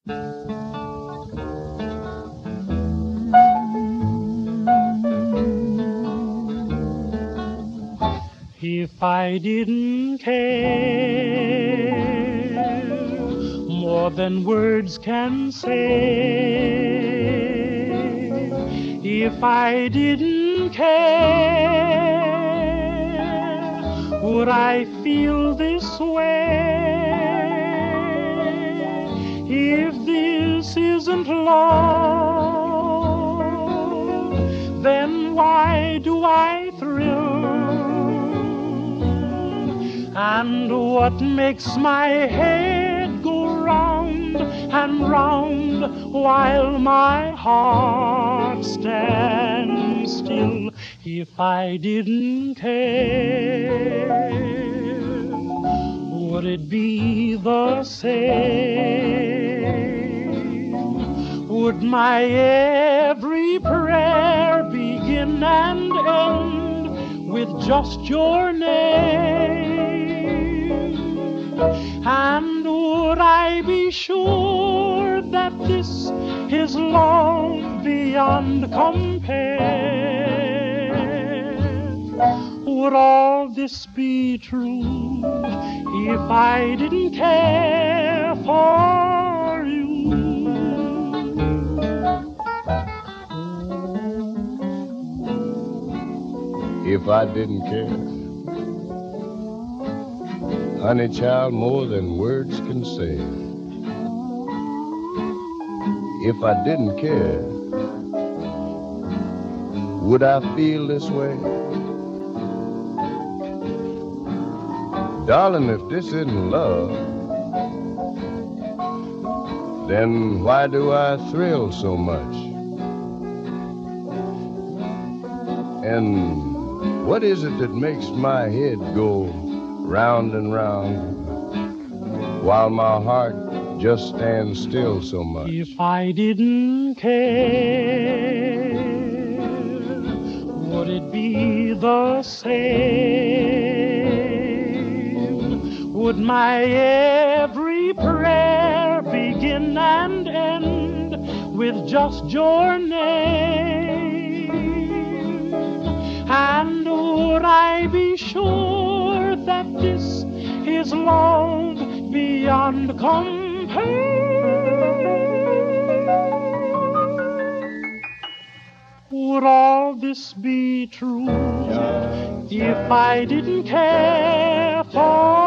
If I didn't care more than words can say, if I didn't care, would I feel this way? If this isn't love, then why do I thrill? And what makes my head go round and round while my heart stands still? If I didn't care, would it be the same? Would my every prayer begin and end with just your name? And would I be sure that this is love beyond compare? Would all this be true if I didn't care for you? If I didn't care, honey child, more than words can say. If I didn't care, would I feel this way? Darling, if this isn't love, then why do I thrill so much? And what is it that makes my head go round and round while my heart just stands still so much? If I didn't care, would it be the same? Would my every prayer begin and end with just your name? And would I be sure that this is love beyond compare? Would all this be true if I didn't care for